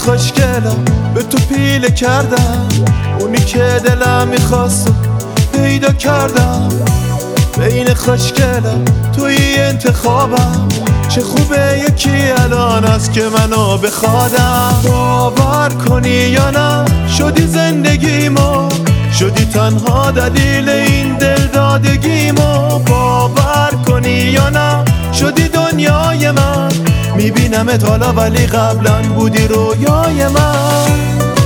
خوشگلم به تو پیله کردم، اونی که دلم میخواست پیدا کردم. بین خوشگلم توی انتخابم، چه خوبه یکی الان است که منو بخوادم. باور کنی یا نه شدی زندگیمو، شدی تنها دلیل این دل دادگیمو. باور کنی یا نه شدی دنیای من، میبینمت حالا ولی قبلا بودی رویای من.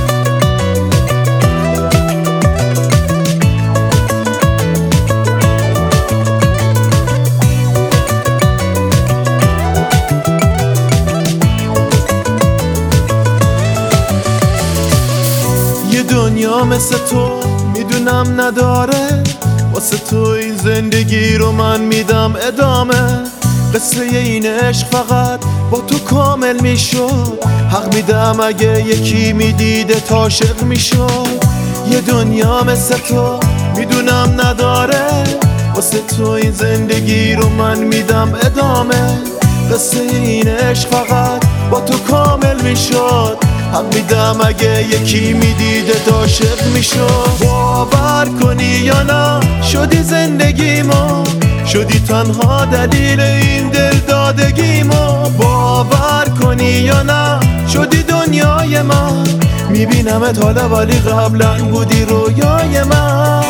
یه دنیا مثل تو میدونم نداره، واسه تو این زندگی رو من میدم ادامه. قصه این عشق فقط با تو کامل میشد، حق میدم اگه یکی میدیده تا عاشق میشد. یه دنیا مثل تو میدونم نداره، واسه تو این زندگی رو من میدم ادامه. قصه این عشق فقط با تو کامل میشد، حق میدم اگه یکی میدیده تا عاشق میشد. باور کنی یا نه شدی زندگیمو، شدی تنها دلیل این دل دادگیمو. باور کنی یا نه شدی دنیای من، میبینمت حالا ولی قبلا بودی رویای من.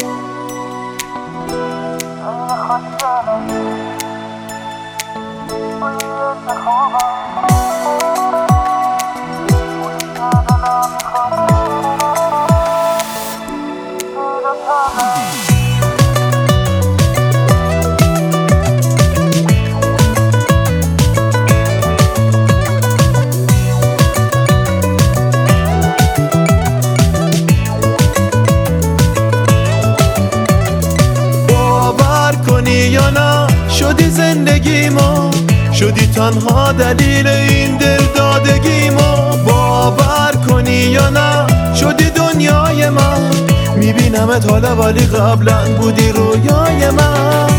یا نه شدی زندگیمو، شدی تنها دلیل این دل دادگیمو. باور کنی یا نه شدی دنیای من، میبینمت حالا ولی قبلا بودی رویای من.